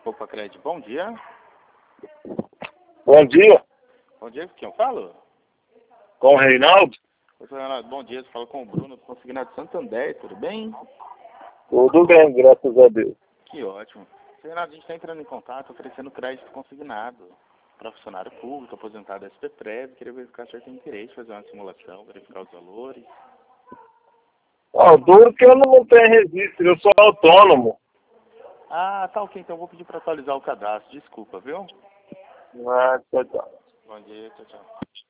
Opa, Crédito, bom dia. Bom dia, Bom dia, com quem eu falo? com o Reinaldo. Oi, seu Renato, bom dia, você fala com o Bruno, do Consignado Santander, tudo bem? Tudo bem, graças a Deus. Que ótimo. Seu Renato, a gente está entrando em contato oferecendo crédito consignado para funcionário público, aposentado SPPREV, queria verificar se o senhor tem interesse em fazer uma simulação, verificar os valores. Duro que eu não tenho registro, eu sou autônomo. Ah, tá ok, então eu vou pedir para atualizar o cadastro, desculpa, viu? Tchau, tchau. Bom dia, tchau, tchau.